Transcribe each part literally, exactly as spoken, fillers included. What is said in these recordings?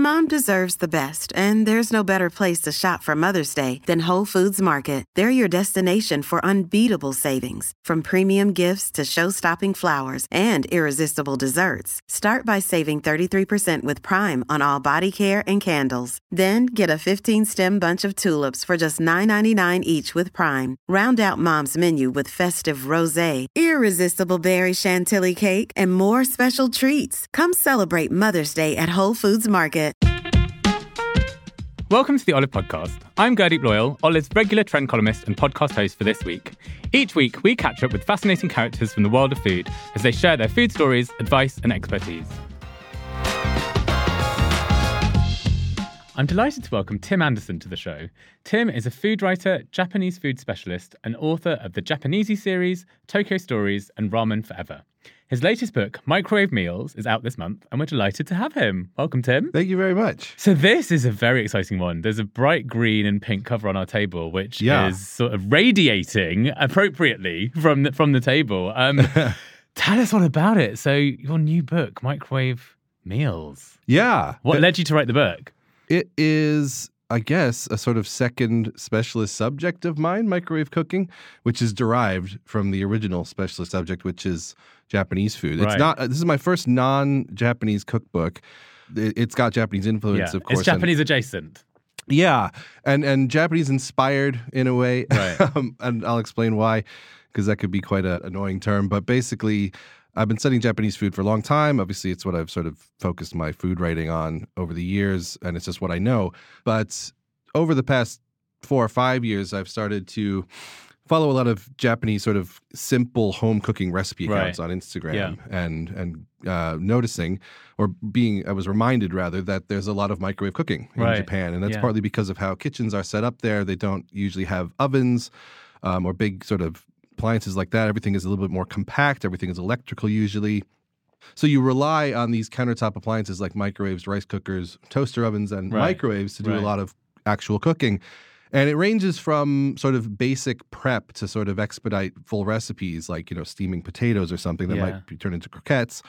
Mom deserves the best, and there's no better place to shop for Mother's Day than Whole Foods Market. They're your destination for unbeatable savings, from premium gifts to show-stopping flowers and irresistible desserts. Start by saving thirty-three percent with Prime on all body care and candles. Then get a fifteen-stem bunch of tulips for just nine ninety-nine each with Prime. Round out Mom's menu with festive rosé, irresistible berry chantilly cake, and more special treats. Come celebrate Mother's Day at Whole Foods Market. Welcome to the Olive Podcast. I'm Gurdeep Loyal, Olive's regular trend columnist and podcast host for this week. Each week, we catch up with fascinating characters from the world of food as they share their food stories, advice, and expertise. I'm delighted to welcome Tim Anderson to the show. Tim is a food writer, Japanese food specialist, and author of the Japanesey series, Tokyo Stories, and Ramen Forever. His latest book, Microwave Meals, is out this month, and we're delighted to have him. Welcome, Tim. Thank you very much. So this is a very exciting one. There's a bright green and pink cover on our table, which yeah. is sort of radiating appropriately from the, from the table. Um, tell us all about it. So your new book, Microwave Meals. Yeah. What it, led you to write the book? It is, I guess, a sort of second specialist subject of mine, microwave cooking, which is derived from the original specialist subject, which is Japanese food. Right. It's not. This is my first non-Japanese cookbook. It, it's got Japanese influence, Yeah. of course. It's Japanese and, adjacent. Yeah, and and Japanese inspired in a way, Right. um, and I'll explain why, because that could be quite an annoying term. But basically, I've been studying Japanese food for a long time. Obviously, it's what I've sort of focused my food writing on over the years, and it's just what I know. But over the past four or five years, I've started to follow a lot of Japanese sort of simple home cooking recipe accounts Right. on Instagram, Yeah. and and uh, noticing or being, I was reminded rather that there's a lot of microwave cooking in Right. Japan, and that's Yeah. partly because of how kitchens are set up there. They don't usually have ovens um, or big sort of appliances like that. Everything is a little bit more compact. Everything is electrical usually. So you rely on these countertop appliances like microwaves, rice cookers, toaster ovens, and Right. microwaves to do Right. a lot of actual cooking. And it ranges from sort of basic prep to sort of expedite full recipes like, you know, steaming potatoes or something that Yeah. might be turned into croquettes,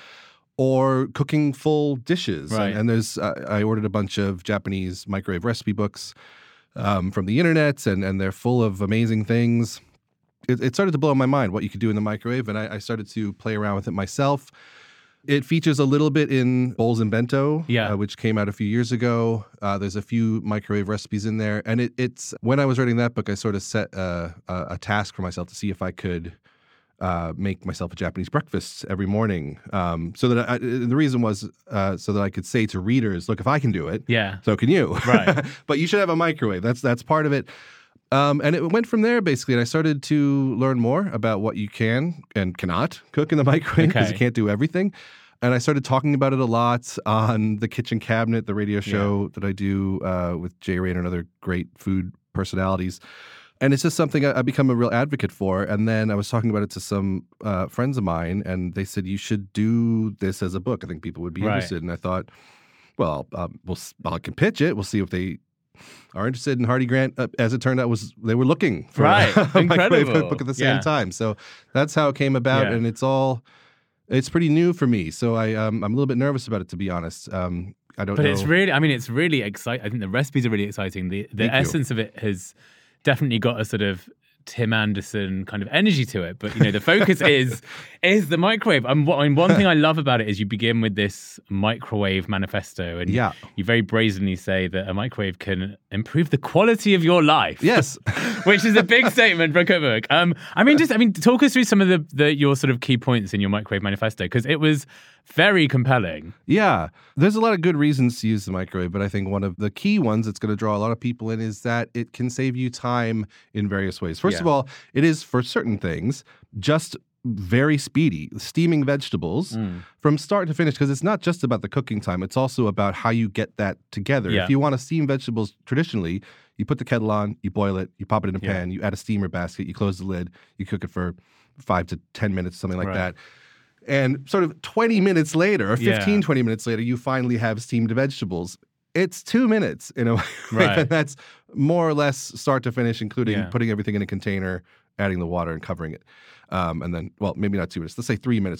or cooking full dishes. Right. And, and there's, uh, I ordered a bunch of Japanese microwave recipe books um, from the internet, and, and they're full of amazing things. It, it started to blow my mind what you could do in the microwave, and I, I started to play around with it myself. It features a little bit in Bowls and Bento, Yeah. uh, which came out a few years ago. Uh, there's a few microwave recipes in there. And it, it's when I was writing that book, I sort of set uh, a, a task for myself to see if I could uh, make myself a Japanese breakfast every morning. Um, so that I, the reason was uh, so that I could say to readers, look, if I can do it, Yeah. so can you. Right. But you should have a microwave. That's that's part of it. Um, and it went from there, basically, and I started to learn more about what you can and cannot cook in the microwave, because Okay. you can't do everything. And I started talking about it a lot on The Kitchen Cabinet, the radio show that I do uh, with Jay Rayner and other great food personalities. And it's just something I, I've become a real advocate for. And then I was talking about it to some uh, friends of mine, and they said, you should do this as a book. I think people would be Right. interested. And I thought, well, um, we'll, I can pitch it. We'll see if they are interested in Hardy Grant. Uh, as it turned out, was they were looking for Right. a microwave Incredible. cookbook at the same Yeah. time. So that's how it came about, Yeah. and it's all it's pretty new for me. So I um, I'm a little bit nervous about it, to be honest. Um, I don't But know. it's really, I mean, it's really exciting. I think the recipes are really exciting. The the Thank you. essence of it has definitely got a sort of Tim Anderson kind of energy to it. But, you know, the focus is is the microwave. And what, I mean, one thing I love about it is you begin with this microwave manifesto. And Yeah. you very brazenly say that a microwave can improve the quality of your life. Yes. Which is a big statement for a cookbook. Um, I mean, just I mean, talk us through some of the, the your sort of key points in your microwave manifesto, because it was very compelling. Yeah, there's a lot of good reasons to use the microwave, but I think one of the key ones that's going to draw a lot of people in is that it can save you time in various ways. First Yeah. of all, it is, for certain things, just very speedy. Steaming vegetables Mm. from start to finish, because it's not just about the cooking time, it's also about how you get that together. Yeah. If you want to steam vegetables traditionally, you put the kettle on, you boil it, you pop it in a Yeah. pan, you add a steamer basket, you close the lid, you cook it for five to ten minutes, something like Right. that. And sort of twenty minutes later, or fifteen, Yeah. twenty minutes later, you finally have steamed vegetables. It's two minutes in a way. Right. And that's more or less start to finish, including Yeah. putting everything in a container, adding the water and covering it. Um, and then, well, maybe not two minutes. Let's say three minutes for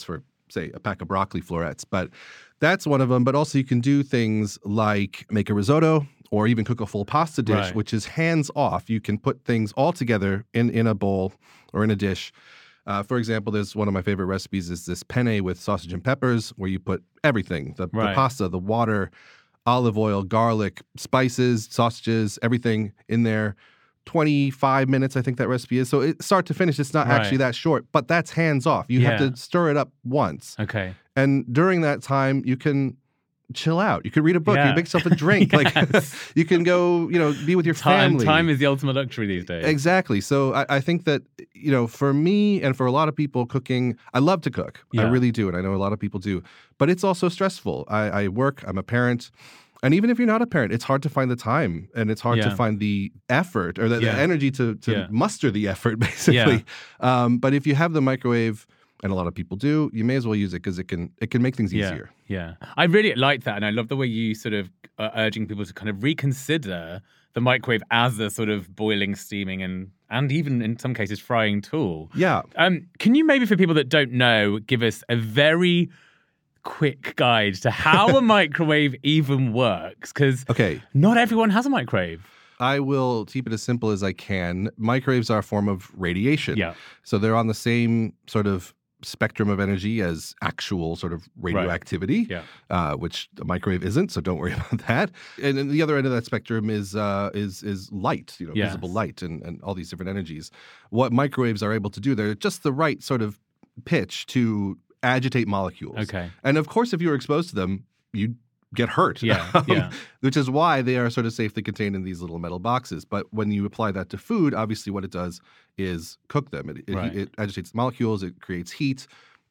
say, a pack of broccoli florets. But that's one of them. But also you can do things like make a risotto or even cook a full pasta dish, Right. which is hands off. You can put things all together in, in a bowl or in a dish. Uh, for example, there's one of my favorite recipes is this penne with sausage and peppers, where you put everything, the, Right. the pasta, the water, olive oil, garlic, spices, sausages, everything in there. twenty-five minutes, I think that recipe is. So it, start to finish, it's not Right. actually that short, but that's hands off. You have Yeah. to stir it up once. Okay. And during that time, you can chill out. You can read a book. You Yeah. can make yourself a drink. Like Yes. you can go, you know, be with your Time, family. time is the ultimate luxury these days. Exactly. So I, I think that, you know, for me and for a lot of people, cooking, I love to cook. I Yeah. really do. And I know a lot of people do. But it's also stressful. I, I work, I'm a parent. And even if you're not a parent, it's hard to find the time and it's hard Yeah. to find the effort or the, Yeah. the energy to, to Yeah. muster the effort, basically. Um, but if you have the microwave, and a lot of people do, you may as well use it because it can it can make things Yeah, easier. yeah. I really like that, and I love the way you sort of are urging people to kind of reconsider the microwave as a sort of boiling, steaming, and and even in some cases frying tool. Yeah. Um, can you maybe, for people that don't know, give us a very quick guide to how a microwave even works? Because Okay. not everyone has a microwave. I will keep it as simple as I can. Microwaves are a form of radiation. Yeah. So they're on the same sort of spectrum of energy as actual sort of radioactivity, Yeah. uh, which a microwave isn't. So don't worry about that. And then the other end of that spectrum is uh, is is light, you know, Yes. visible light, and, and all these different energies. What microwaves are able to do, they're just the right sort of pitch to agitate molecules. Okay. And of course, if you were exposed to them, you'd get hurt. Yeah, Um, yeah. Which is why they are sort of safely contained in these little metal boxes. But when you apply that to food, obviously what it does is cook them. It, it, Right. it agitates the molecules, it creates heat,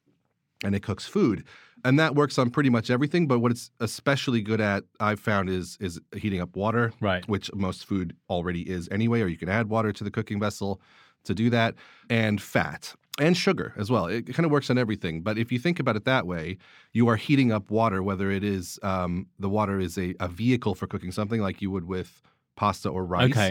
and it cooks food. And that works on pretty much everything. But what it's especially good at, I've found, is is heating up water, Right. which most food already is anyway, or you can add water to the cooking vessel to do that, and fat. And sugar as well. It kind of works on everything. But if you think about it that way, you are heating up water, whether it is um, the water is a, a vehicle for cooking something like you would with pasta or rice, Okay.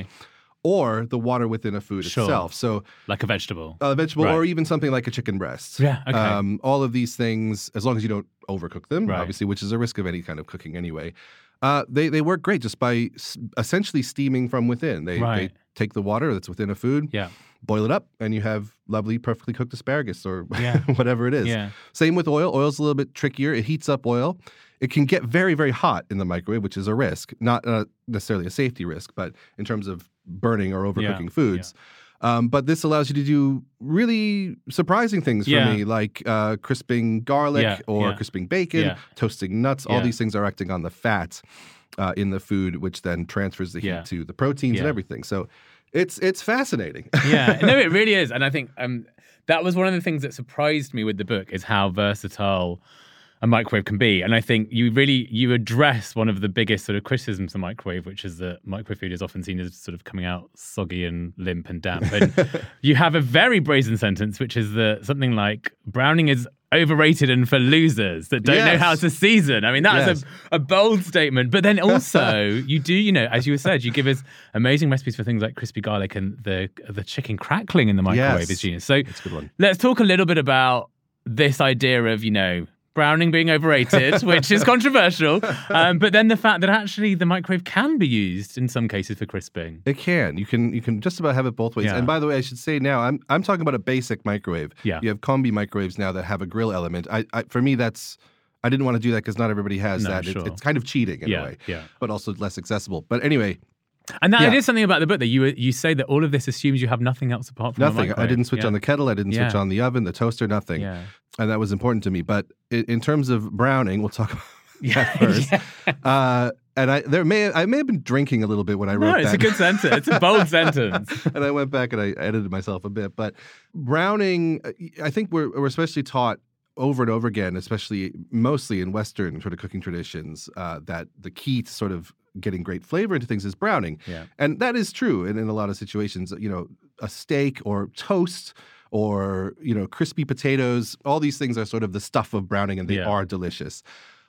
or the water within a food Sure. itself. So Like a vegetable. a vegetable Right. or even something like a chicken breast. Yeah, okay. Um, all of these things, as long as you don't overcook them, Right. obviously, which is a risk of any kind of cooking anyway, uh, they, they work great just by s- essentially steaming from within. They, Right. they take the water that's within a food, Yeah. boil it up, and you have lovely, perfectly cooked asparagus or Yeah. whatever it is. Yeah. Same with oil. Oil's a little bit trickier. It heats up oil. It can get very, very hot in the microwave, which is a risk. Not uh, necessarily a safety risk, but in terms of burning or overcooking Yeah. foods. Um, but this allows you to do really surprising things for Yeah. me, like uh, crisping garlic Yeah, or yeah. crisping bacon, Yeah. toasting nuts. All Yeah. these things are acting on the fat uh, in the food, which then transfers the heat Yeah. to the proteins and Yeah. everything. So it's it's fascinating. Yeah, no, it really is, and I think um, that was one of the things that surprised me with the book is how versatile a microwave can be. And I think you really you address one of the biggest sort of criticisms of microwave, which is that microwave food is often seen as sort of coming out soggy and limp and damp. And you have a very brazen sentence, which is that something like browning is overrated and for losers that don't know Yes. how to season. I mean, that's Yes. a, a bold statement. But then also, you do, you know, as you said, you give us amazing recipes for things like crispy garlic, and the the chicken crackling in the microwave Yes. is genius. So It's a good one. let's talk a little bit about this idea of, you know, browning being overrated, which is controversial. Um, but then the fact that actually the microwave can be used in some cases for crisping. It can. You can you can just about have it both ways. Yeah. And by the way, I should say now, I'm I'm talking about a basic microwave. Yeah. You have combi microwaves now that have a grill element. I, I for me that's I didn't want to do that because not everybody has No, that. It- sure. it's kind of cheating in Yeah, a way, yeah. but also less accessible. But anyway, And that Yeah. it is something about the book that you you say that all of this assumes you have nothing else apart from a nothing. microwave. I didn't switch Yeah. on the kettle. I didn't switch Yeah. on the oven, the toaster, nothing. Yeah. And that was important to me. But in, in terms of browning, we'll talk about Yeah, that first. yeah. Uh, and I there may I may have been drinking a little bit when I wrote No, it's that. a good sentence. It's a bold sentence. And I went back and I edited myself a bit. But browning, I think we're we're especially taught over and over again, especially mostly in Western sort of cooking traditions, uh, that the key to sort of getting great flavor into things is browning. Yeah. And that is true in, in a lot of situations. You know, a steak or toast or, you know, crispy potatoes, all these things are sort of the stuff of browning, and they Yeah. are delicious.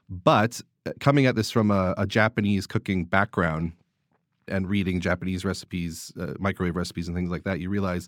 But uh, coming at this from a, a Japanese cooking background and reading Japanese recipes, uh, microwave recipes and things like that, you realize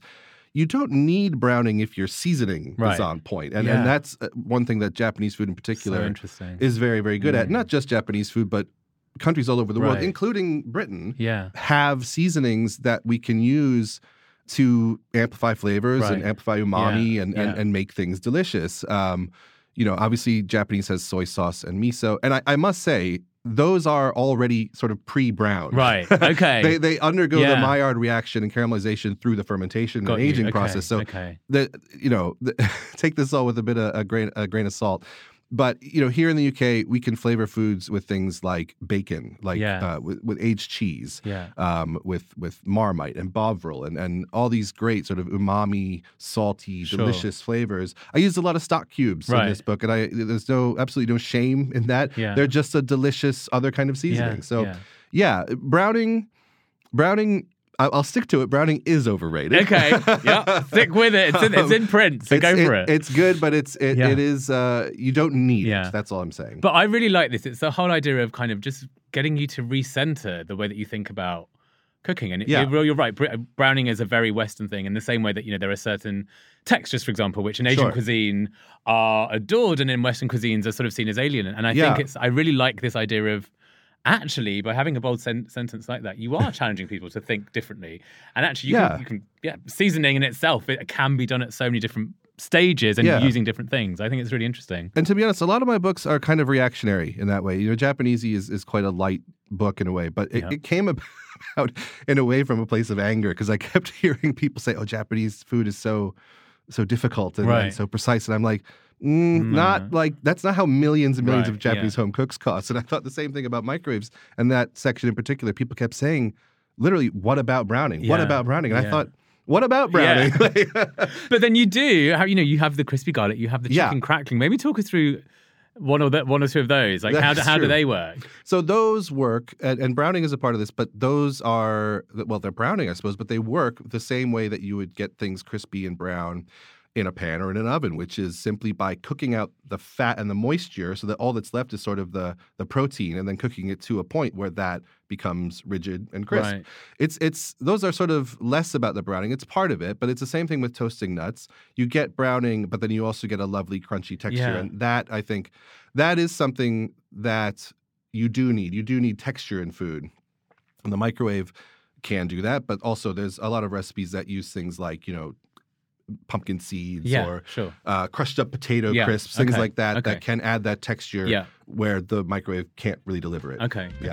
you don't need browning if your seasoning Right. is on point. And, Yeah. and that's uh, one thing that Japanese food in So particular interesting. is very, very good at. Mm. Not just Japanese food, but countries all over the world, Right. including Britain, Yeah. have seasonings that we can use to amplify flavors and Right. amplify umami Yeah, and, yeah. and, and make things delicious. Um, you know, obviously Japanese has soy sauce and miso. And I, I must say, those are already sort of pre-browned. Right. Okay. they they undergo Yeah. the Maillard reaction and caramelization through the fermentation Got and you. aging Okay, process. So okay. the you know the, take this all with a bit of a grain a grain of salt. But you know, here in the U K, we can flavor foods with things like bacon, like Yeah. uh, with, with aged cheese, Yeah. um, with with Marmite and Bovril, and and all these great sort of umami, salty, Sure. delicious flavors. I used a lot of stock cubes Right. in this book, and I there's no absolutely no shame in that. Yeah. They're just a delicious other kind of seasoning. Yeah. So yeah. yeah, browning, browning. I- I'll stick to it. Browning is overrated. Okay. Yeah. Stick with it. It's in, it's in print, so It's- go for it. It's good, but it's it, Yeah. it is. Uh, you don't need Yeah. it. That's all I'm saying. But I really like this. It's the whole idea of kind of just getting you to recenter the way that you think about cooking. And Yeah. you're, you're right. br- Browning is a very Western thing in the same way that, you know, there are certain textures, for example, which in Asian Sure. cuisine are adored and in Western cuisines are sort of seen as alien. And I Yeah. think it's, I really like this idea of actually, by having a bold sen- sentence like that, you are challenging people to think differently. And actually, you, Yeah. can, you can, yeah, seasoning in itself, it can be done at so many different stages and Yeah. using different things. I think it's really interesting. And to be honest, a lot of my books are kind of reactionary in that way. You know, Japanesey is, is quite a light book in a way, but it, Yeah. it came about in a way from a place of anger because I kept hearing people say, "Oh, Japanese food is so so difficult and, Right. and so precise," and I'm like. Mm, No. Not like that's not how millions and millions Right, of Japanese yeah. home cooks cost. And I thought the same thing about microwaves. And that section in particular, people kept saying, literally, what about browning? What Yeah, about browning? And yeah. I thought, what about browning? Yeah. But then you do, how, you know, you have the crispy garlic, you have the Yeah. chicken crackling. Maybe talk us through one or the, one or two of those. Like how do, That's how do true. they work? So those work, and, and browning is a part of this, but those are, well, they're browning, I suppose, but they work the same way that you would get things crispy and brown in a pan or in an oven, which is simply by cooking out the fat and the moisture so that all that's left is sort of the, the protein and then cooking it to a point where that becomes rigid and crisp. Right. It's it's those are sort of less about the browning. It's part of it, but it's the same thing with toasting nuts. You get browning, but then you also get a lovely crunchy texture. Yeah. And that, I think, that is something that you do need. You do need texture in food. And the microwave can do that, but also there's a lot of recipes that use things like, you know, pumpkin seeds Yeah, or sure. uh, crushed up potato Yeah, crisps, things okay, like that, okay. that can add that texture Yeah. where the microwave can't really deliver it. Okay. Yeah.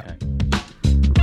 Okay.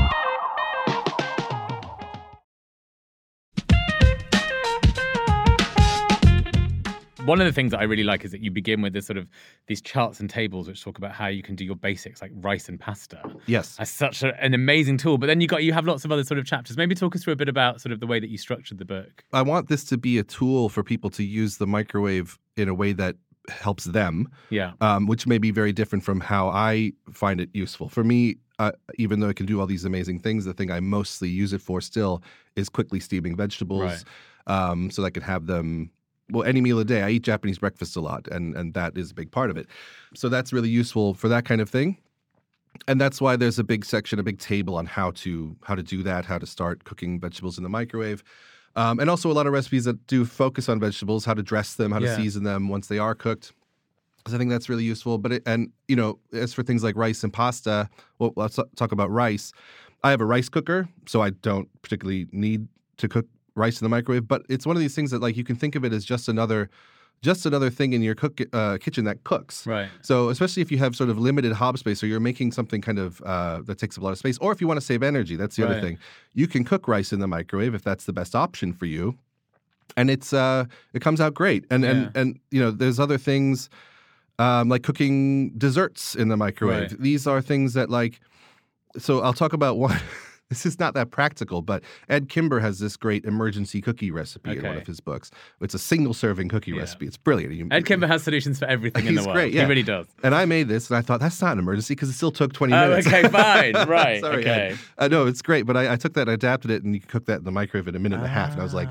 One of the things that I really like is that you begin with this sort of these charts and tables which talk about how you can do your basics like rice and pasta. Yes. That's such a, an amazing tool. But then you got you have lots of other sort of chapters. Maybe talk us through a bit about sort of the way that you structured the book. I want this to be a tool for people to use the microwave in a way that helps them, Yeah. um, which may be very different from how I find it useful. For me, uh, even though it can do all these amazing things, the thing I mostly use it for still is quickly steaming vegetables, Right. um, so that I can have them. Well, any meal a day. I eat Japanese breakfast a lot, and and that is a big part of it. So that's really useful for that kind of thing. And that's why there's a big section, a big table on how to how to do that, how to start cooking vegetables in the microwave. Um, and also a lot of recipes that do focus on vegetables, how to dress them, how Yeah. to season them once they are cooked. Because I think that's really useful. But it, and you know, as for things like rice and pasta, well, let's talk about rice. I have a rice cooker, so I don't particularly need to cook rice in the microwave. But it's one of these things that like you can think of it as just another, just another thing in your cook uh, kitchen that cooks. Right. So especially if you have sort of limited hob space or you're making something kind of uh, that takes up a lot of space, or if you want to save energy, that's the Right. other thing. You can cook rice in the microwave if that's the best option for you, and it's uh, it comes out great. And Yeah. and and you know, there's other things um, like cooking desserts in the microwave. Right. These are things that like. So I'll talk about one. This is not that practical, but Ed Kimber has this great emergency cookie recipe in one Okay. of his books. It's a single serving cookie Yeah. recipe. It's brilliant. You- Ed Kimber has solutions for everything in the He's world. great, yeah. He really does. And I made this, and I thought that's not an emergency because it still took twenty Oh, minutes. okay, fine. Right. Sorry, okay. Ed. Uh, no, it's great, but I, I took that, and adapted it, and you can cook that in the microwave in a minute and a half. And I was like, Ah.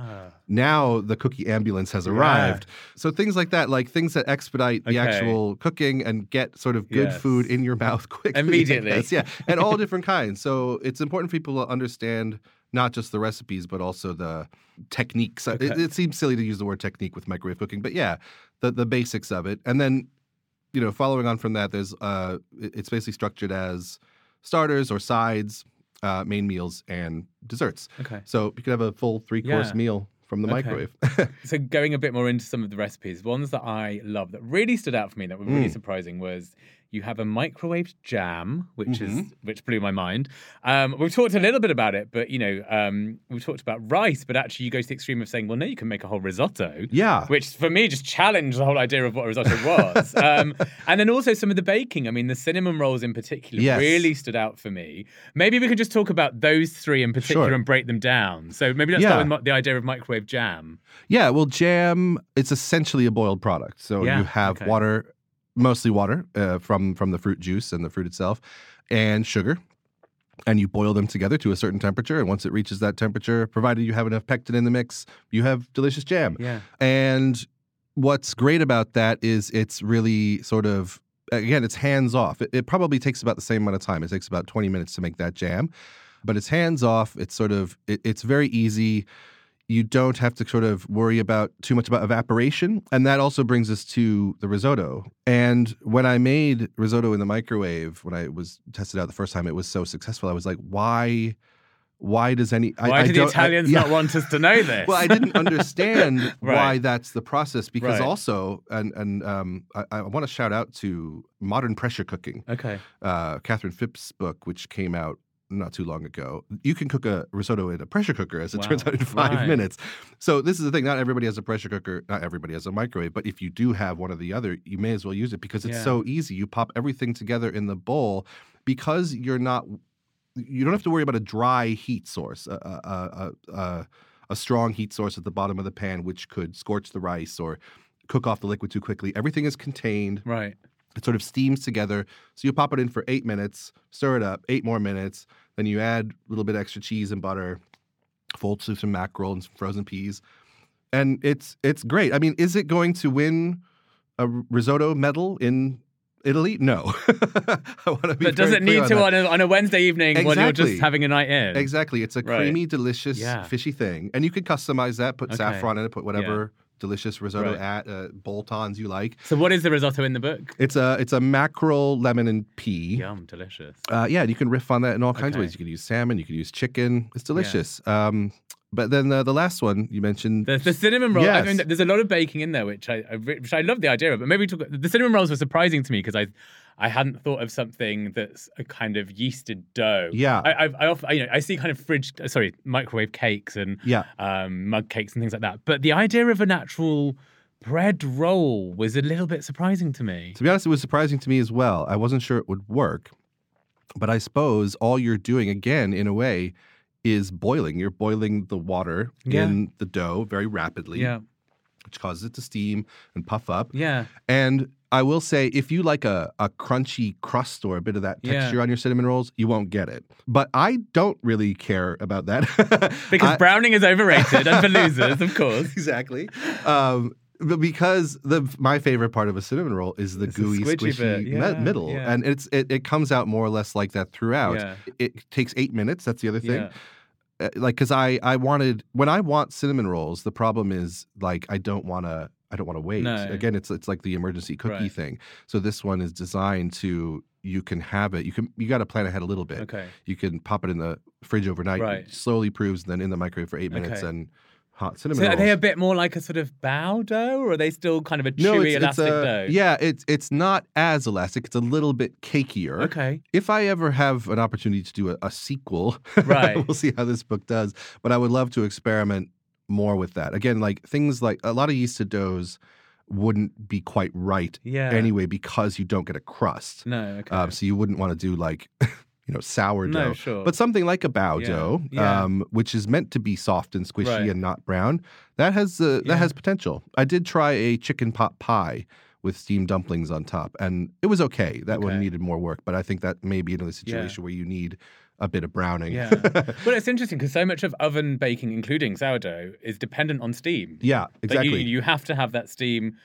Now the cookie ambulance has arrived. Yeah. So things like that, like things that expedite the okay. actual cooking and get sort of good yes. food in your mouth quickly. Immediately. Yeah, and all different kinds. So it's important for people to understand not just the recipes, but also the techniques. Okay. It, it seems silly to use the word technique with microwave cooking, but yeah, the, the basics of it. And then, you know, following on from that, there's uh, it's basically structured as starters or sides, uh, main meals, and desserts. Okay. So you could have a full three-course yeah. meal from the okay. microwave. So going a bit more into some of the recipes, ones that I love that really stood out for me that were really mm. surprising was you have a microwaved jam, which mm-hmm. is which blew my mind. Um, we've talked a little bit about it, but you know, um, we've talked about rice, but actually you go to the extreme of saying, well, no, you can make a whole risotto. Yeah. Which for me just challenged the whole idea of what a risotto was. um, and then also some of the baking. I mean, the cinnamon rolls in particular yes. really stood out for me. Maybe we can just talk about those three in particular sure. and break them down. So maybe let's yeah. start with the idea of microwave jam. Yeah, well, jam, it's essentially a boiled product. So yeah. you have okay. water, mostly water uh, from, from the fruit juice and the fruit itself, and sugar. And you boil them together to a certain temperature. And once it reaches that temperature, provided you have enough pectin in the mix, you have delicious jam. Yeah. And what's great about that is it's really sort of, again, it's hands off. It, it probably takes about the same amount of time. It takes about twenty minutes to make that jam. But it's hands off. It's sort of, it, it's very easy. You don't have to sort of worry about too much about evaporation. And that also brings us to the risotto. And when I made risotto in the microwave, when I was tested out the first time, it was so successful. I was like, why, why does any... Why I, do I the Italians I, yeah. not want us to know this? Well, I didn't understand right. why that's the process because right. also, and, and um, I, I want to shout out to Modern Pressure Cooking. Okay. Uh, Catherine Phipps' book, which came out not too long ago. You can cook a risotto in a pressure cooker, as it wow. turns out, in five right. minutes. So this is the thing. Not everybody has a pressure cooker. Not everybody has a microwave. But if you do have one or the other, you may as well use it because it's yeah. so easy. You pop everything together in the bowl because you're not – you don't have to worry about a dry heat source, a, a, a, a, a strong heat source at the bottom of the pan, which could scorch the rice or cook off the liquid too quickly. Everything is contained. Right. It sort of steams together. So you pop it in for eight minutes, stir it up, eight more minutes. Then you add a little bit extra cheese and butter, fold to some mackerel and some frozen peas. And it's it's great. I mean, is it going to win a risotto medal in Italy? No. I want to be But does it need on to that. on a, on a Wednesday evening exactly. when you're just having a night in? Exactly. It's a right. creamy, delicious, yeah. fishy thing. And you could customize that, put okay. saffron in it, put whatever... Yeah. delicious risotto right. at uh, bolt-ons you like. So what is the risotto in the book? It's a it's a mackerel, lemon, and pea. Yum, delicious. Uh, yeah, and you can riff on that in all kinds okay. of ways. You can use salmon, you can use chicken. It's delicious. Yeah. Um, but then the, the last one you mentioned, the, the cinnamon roll. Yes. I mean, there's a lot of baking in there, which I, I which I love the idea of. But maybe we talk, the cinnamon rolls were surprising to me because I. I hadn't thought of something that's a kind of yeasted dough. Yeah, I, I, I often, you know, I see kind of fridge, sorry, microwave cakes and yeah. um, mug cakes and things like that. But the idea of an actual bread roll was a little bit surprising to me. To be honest, it was surprising to me as well. I wasn't sure it would work, but I suppose all you're doing, again, in a way, is boiling. You're boiling the water yeah. in the dough very rapidly, yeah. which causes it to steam and puff up. Yeah, and I will say, if you like a, a crunchy crust or a bit of that texture yeah. on your cinnamon rolls, you won't get it. But I don't really care about that. Because I, browning is overrated, and for losers, of course. Exactly. Um, but because the my favorite part of a cinnamon roll is the it's gooey, squishy yeah, me- middle. Yeah. And it's it, it comes out more or less like that throughout. Yeah. It, it takes eight minutes. That's the other thing. Yeah. Uh, like, because I, I wanted, when I want cinnamon rolls, the problem is, like, I don't want to, I don't want to wait. No. Again, it's it's like the emergency cookie right. thing. So this one is designed to, you can have it. You can you got to plan ahead a little bit. Okay. You can pop it in the fridge overnight. Right. It slowly proves, and then in the microwave for eight minutes okay. and hot cinnamon so rolls. Are they a bit more like a sort of bao dough, or are they still kind of a no, chewy, it's, elastic it's a, dough? Yeah, it's it's not as elastic. It's a little bit cakier. Okay. If I ever have an opportunity to do a, a sequel, right. we'll see how this book does. But I would love to experiment more with that. Again, like things like a lot of yeasted doughs wouldn't be quite right yeah. anyway because you don't get a crust. No, okay. Um, so you wouldn't want to do like, you know, sourdough. No, sure. But something like a bao yeah. dough, yeah. um, which is meant to be soft and squishy right. and not brown, that has uh, that yeah. has potential. I did try a chicken pot pie with steamed dumplings on top, and it was okay. That okay. one needed more work, but I think that may be another situation yeah. where you need a bit of browning. Yeah. Well, it's interesting because so much of oven baking, including sourdough, is dependent on steam. Yeah, exactly. Like you, you have to have that steam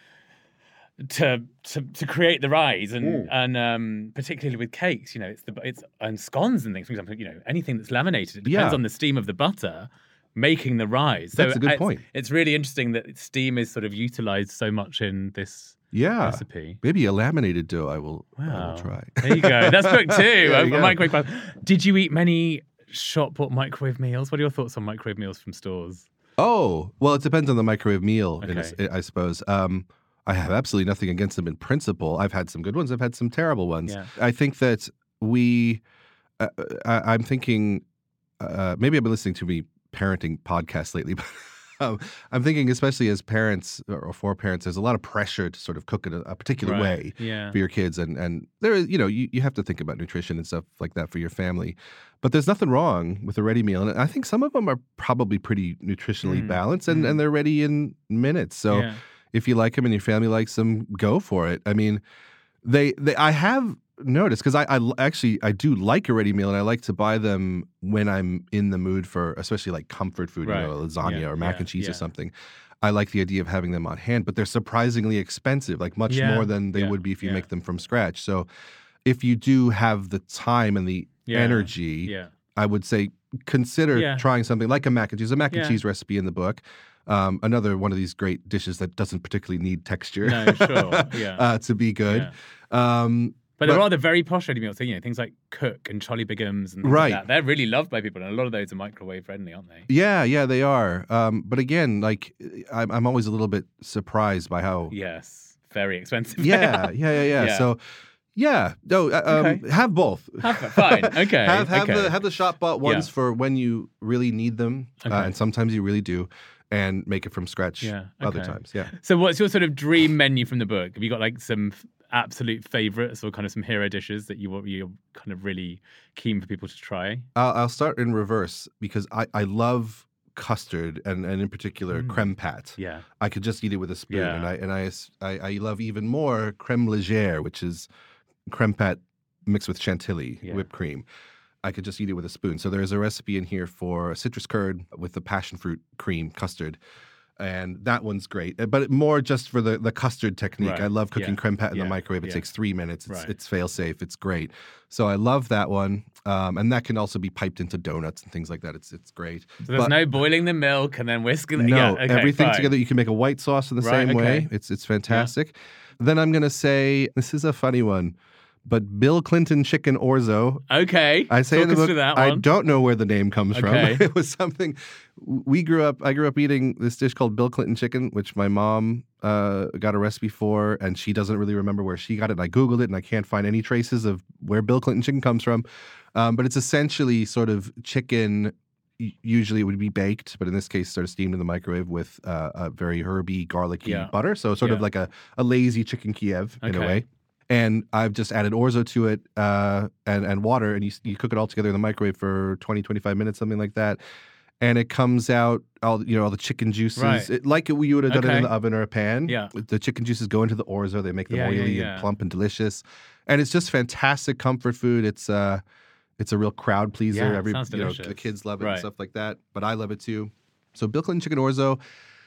to to to create the rise, and Mm. and um, particularly with cakes, you know, it's the it's and scones and things. For example, you know, anything that's laminated, it depends Yeah. on the steam of the butter making the rise. That's a good it's, point. It's really interesting that steam is sort of utilized so much in this Yeah. recipe. Maybe a laminated dough I will, I Wow. will try. There you go. That's book two. There a you go. microwave. pan. Did you eat many shop bought microwave meals? What are your thoughts on microwave meals from stores? Oh, well, it depends on the microwave meal, in a s- Okay. I suppose. Um, I have absolutely nothing against them in principle. I've had some good ones. I've had some terrible ones. Yeah. I think that we, uh, I, I'm thinking, uh, maybe I've been listening to me parenting podcasts lately, but um, I'm thinking, especially as parents or, or for parents, there's a lot of pressure to sort of cook in a, a particular Right. way Yeah. for your kids, and and there is, you know, you, you have to think about nutrition and stuff like that for your family. But there's nothing wrong with a ready meal, and I think some of them are probably pretty nutritionally Mm, balanced, and, mm. and they're ready in minutes. So Yeah. if you like them and your family likes them, go for it. I mean, they they I have noticed, because I, I l- actually I do like a ready meal, and I like to buy them when I'm in the mood for, especially like comfort food, Right. you know, lasagna Yeah, or mac yeah, and cheese yeah. or something. I like the idea of having them on hand, but they're surprisingly expensive, like much Yeah, more than they yeah, would be if you yeah. make them from scratch. So if you do have the time and the Yeah, energy, Yeah. I would say consider Yeah. trying something like a mac and cheese. A mac and Yeah. cheese recipe in the book. Um, another one of these great dishes that doesn't particularly need texture No, sure, yeah. uh, to be good. Um, But there are the very posh ready meals, so, you know, things like Cook and Charlie Bigham's and things Right. like that. They're really loved by people, and a lot of those are microwave friendly, aren't they? yeah, yeah, they are. Um, but again, like I'm, I'm always a little bit surprised by how. Yes, very expensive. they Yeah, are. yeah, yeah, yeah. Yeah. So, yeah, no, uh, um, Okay. have both. Have- fine, okay, have have okay. the have the shop bought ones Yeah. for when you really need them, uh, Okay. and sometimes you really do, and make it from scratch. Yeah, Other okay. times, yeah. So, what's your sort of dream menu from the book? Have you got like some f- absolute favorites or kind of some hero dishes that you want you're kind of really keen for people to try? I'll, I'll start in reverse because I, I love custard and, and in particular Mm. creme pat. Yeah. I could just eat it with a spoon, Yeah. and I and I, I I love even more creme légère, which is creme pat mixed with chantilly Yeah. whipped cream. I could just eat it with a spoon. So there's a recipe in here for a citrus curd with the passion fruit cream custard. And that one's great, uh, but more just for the, the custard technique. Right. I love cooking Yeah. creme pat in Yeah. the microwave. It Yeah. takes three minutes. It's, Right. it's fail safe. It's great. So I love that one, um, and that can also be piped into donuts and things like that. It's it's great. So there's But- no boiling the milk and then whisking it. No, yeah, okay, everything fine. together. You can make a white sauce in the Right, same way. okay. It's it's fantastic. Then I'm gonna say this is a funny one, but Bill Clinton chicken orzo. Okay. I say Talk in the us book, through that I one. don't know where the name comes Okay. from. It was something we grew up. I grew up eating this dish called Bill Clinton chicken, which my mom uh, got a recipe for, and she doesn't really remember where she got it. And I googled it, and I can't find any traces of where Bill Clinton chicken comes from. Um, but it's essentially sort of chicken. u- Usually it would be baked, but in this case, sort of steamed in the microwave with uh, a very herby, garlicky Yeah. butter. So sort of Yeah. like a, a lazy chicken Kiev in a Okay. way. And I've just added orzo to it uh, and, and water, and you, you cook it all together in the microwave for twenty, twenty-five minutes, something like that. And it comes out, all you know, all the chicken juices, Right. it, like it, you would have done it in Okay. the oven or a pan. Yeah. The chicken juices go into the orzo. They make them Yeah, yeah, oily yeah. and plump and delicious. And it's just fantastic comfort food. It's uh, it's a real crowd pleaser. Yeah, Every sounds you know, delicious. the kids love it Right. and stuff like that. But I love it too. So Bill Clinton chicken orzo.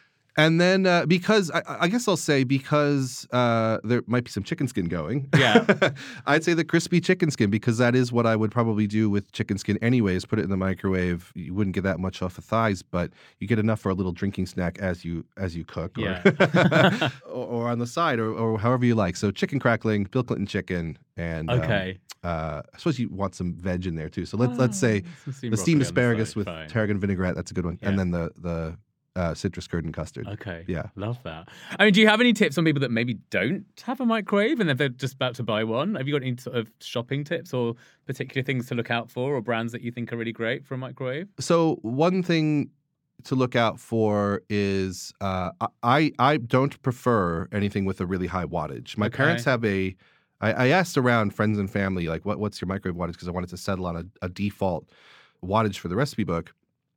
And then uh, because I, I guess I'll say because uh, there might be some chicken skin going. Yeah. I'd say the crispy chicken skin because that is what I would probably do with chicken skin anyways. Put it in the microwave. You wouldn't get that much off the thighs, but you get enough for a little drinking snack as you as you cook, or, Yeah. or, or on the side, or, or however you like. So chicken crackling, Bill Clinton chicken, and um, Okay. uh, I suppose you want some veg in there too. So let's let's say Some steamed the steamed broccoli on the asparagus side, with fine. tarragon vinaigrette. That's a good one. Yeah. And then the the uh, citrus curd and custard. Okay. Yeah. Love that. I mean, do you have any tips on people that maybe don't have a microwave and if they're just about to buy one? Have you got any sort of shopping tips or particular things to look out for or brands that you think are really great for a microwave? So one thing to look out for is uh, I I don't prefer anything with a really high wattage. My Okay. parents have a. I, I asked around friends and family like, what what's your microwave wattage? Because I wanted to settle on a, a default wattage for the recipe book.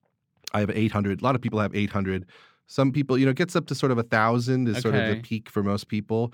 I have eight hundred. A lot of people have eight hundred. Some people, you know, it gets up to sort of a thousand is sort of the Okay. peak for most people.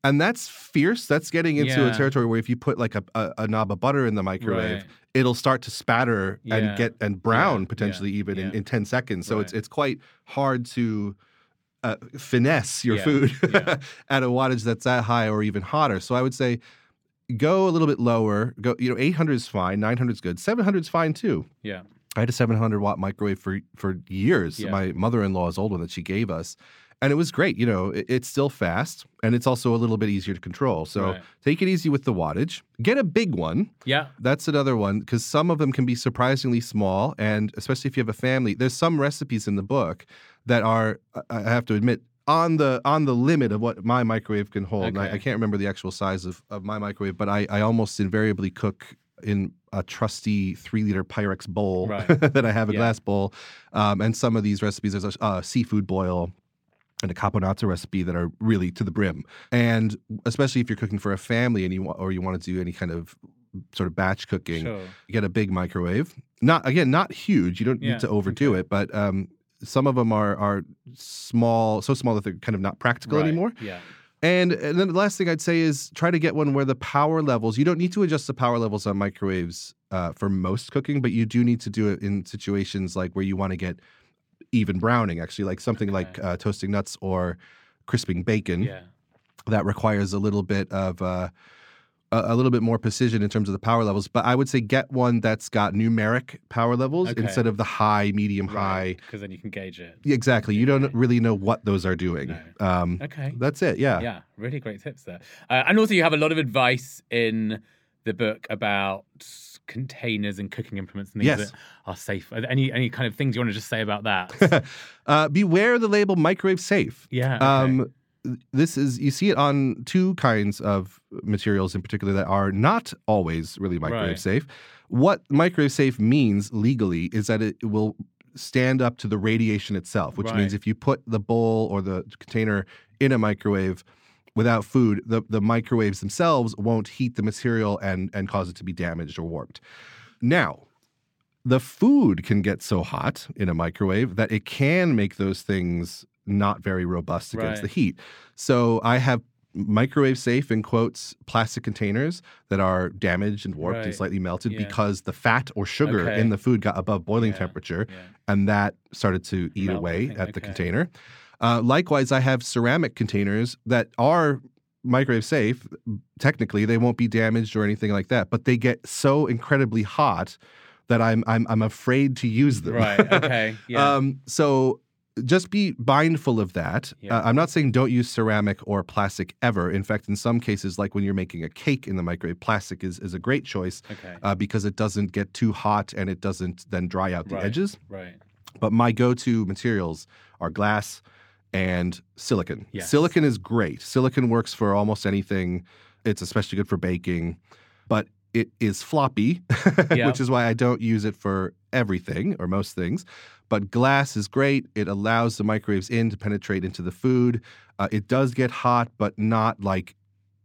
And that's fierce. That's getting into Yeah. a territory where if you put like a, a, a knob of butter in the microwave, Right. it'll start to spatter Yeah. and get and brown Yeah. potentially Yeah. even in, Yeah. in ten seconds. So Right. it's it's quite hard to uh, finesse your Yeah. food Yeah. at a wattage that's that high or even hotter. So I would say go a little bit lower. Go, you know, eight hundred is fine, nine hundred is good, seven hundred is fine too. Yeah. I had a seven hundred watt microwave for for years. Yeah. My mother-in-law's old one that she gave us. And it was great. You know, it, it's still fast and it's also a little bit easier to control. So Right. take it easy with the wattage. Get a big one. Yeah. That's another one because some of them can be surprisingly small. And especially if you have a family, there's some recipes in the book that are, I I have to admit, on the on the limit of what my microwave can hold. And I, Okay. I can't remember the actual size of, of my microwave, but I, I almost invariably cook in a trusty three-liter Pyrex bowl Right. that I have, a Yeah. glass bowl. Um, and some of these recipes, there's a uh, seafood boil and a caponata recipe that are really to the brim. And especially if you're cooking for a family and you want, or you want to do any kind of sort of batch cooking, Sure. you get a big microwave. Not again, not huge. You don't Yeah, need to overdo okay. it, but um, some of them are are small, so small that they're kind of not practical Right. anymore. Yeah. And, and then the last thing I'd say is try to get one where the power levels, you don't need to adjust the power levels on microwaves uh, for most cooking, but you do need to do it in situations like where you want to get even browning, actually, like something like Okay. uh, toasting nuts or crisping bacon. Yeah. That requires a little bit of uh, a, a little bit more precision in terms of the power levels. But I would say get one that's got numeric power levels Okay. instead of the high, medium, high. Because then you can gauge it. Yeah, exactly. You don't Okay. really know what those are doing. No. Um, Okay. That's it. Yeah. Yeah, really great tips there. Uh, and also, you have a lot of advice in the book about containers and cooking implements and things Yes. that are safe. Are there any any kind of things you want to just say about that? uh, beware the label microwave safe. Yeah. Okay. Um, this is, you see it on two kinds of materials in particular that are not always really microwave Right. safe. What microwave safe means legally is that it will stand up to the radiation itself, which means Right. if you put the bowl or the container in a microwave without food, the, the microwaves themselves won't heat the material and, and cause it to be damaged or warped. Now, the food can get so hot in a microwave that it can make those things not very robust against Right. the heat. So I have microwave safe, in quotes, plastic containers that are damaged and warped and Right. slightly melted Yeah. because the fat or sugar Okay. in the food got above boiling Yeah. temperature, Yeah. and that started to eat Melt the away thing, at the okay. container. Uh, likewise, I have ceramic containers that are microwave safe. Technically, they won't be damaged or anything like that, but they get so incredibly hot that I'm I'm I'm afraid to use them. Right. Okay. Yeah. um, so just be mindful of that. Yeah. Uh, I'm not saying don't use ceramic or plastic ever. In fact, in some cases, like when you're making a cake in the microwave, plastic is, is a great choice okay. uh, because it doesn't get too hot and it doesn't then dry out the Right. edges. Right. But my go-to materials are glass and silicon. Yes. Silicon is great. Silicon works for almost anything. It's especially good for baking, but it is floppy, Yeah. which is why I don't use it for everything or most things. But glass is great. It allows the microwaves in to penetrate into the food. Uh, it does get hot, but not like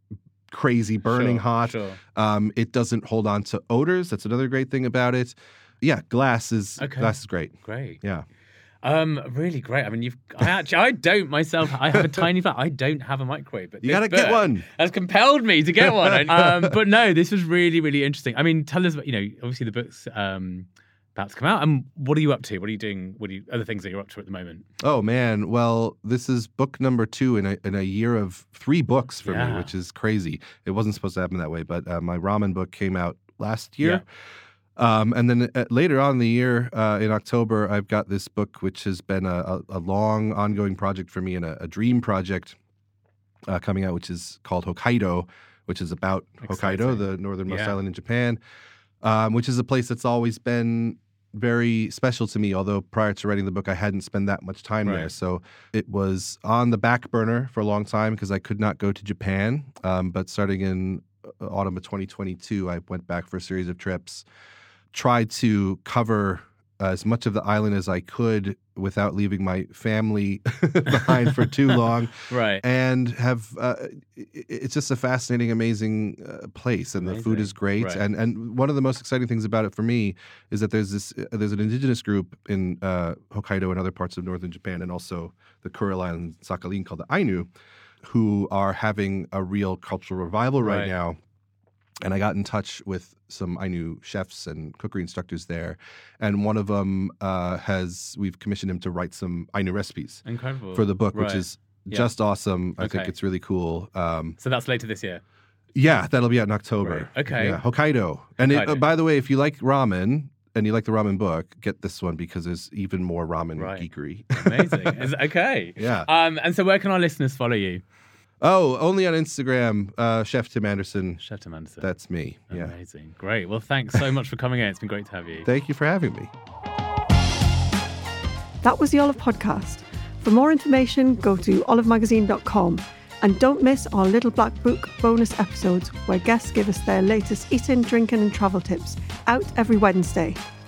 crazy burning Sure, hot. Sure. Um, it doesn't hold on to odors. That's another great thing about it. Yeah, glass is Okay. glass is great. Great. Yeah. Um, really great. I mean, you've. I actually, I don't myself. I have a tiny flat. I don't have a microwave, but You this gotta get book one. has compelled me to get one. um, but no, this was really, really interesting. I mean, tell us. You know, obviously the book's um about to come out. And what are you up to? What are you doing? What are you other things that you're up to at the moment? Oh man, well, this is book number two in a in a year of three books for me, Yeah. which is crazy. It wasn't supposed to happen that way, but uh, my ramen book came out last year. Um, and then uh, later on in the year, uh, in October, I've got this book, which has been a, a, a long, ongoing project for me and a, a dream project uh, coming out, which is called Hokkaido, which is about Exciting. Hokkaido, the northernmost Yeah. island in Japan, um, which is a place that's always been very special to me. Although prior to writing the book, I hadn't spent that much time there. Right. So it was on the back burner for a long time because I could not go to Japan. Um, but starting in uh, autumn of twenty twenty-two, I went back for a series of trips. Tried to cover as much of the island as I could without leaving my family behind for too long, Right. and have uh, i- it's just a fascinating, amazing uh, place, and the food Amazing. is great. Right. And and one of the most exciting things about it for me is that there's this uh, there's an indigenous group in uh, Hokkaido and other parts of northern Japan, and also the Kuril Island, Sakhalin, called the Ainu. who are having a real cultural revival right, Right. now. And I got in touch with some Ainu chefs and cookery instructors there. And one of them uh, has, we've commissioned him to write some Ainu recipes Incredible. for the book, Right. which is Yeah. just awesome. I think Okay. it's really cool. Um, So that's later this year. yeah, that'll be out in October. Right. Okay. Yeah, Hokkaido. And it, Hokkaido. uh, by the way, if you like ramen and you like the ramen book, get this one because there's even more ramen Right. geekery. Amazing. Is- okay. Yeah. Um, and so where can our listeners follow you? Oh, only on Instagram, uh, Chef Tim Anderson. Chef Tim Anderson. That's me. Yeah. Amazing. Great. Well, thanks so much for coming in. It's been great to have you. Thank you for having me. That was the Olive Podcast. For more information, go to olive magazine dot com. And don't miss our Little Black Book bonus episodes where guests give us their latest eating, drinking and travel tips, out every Wednesday.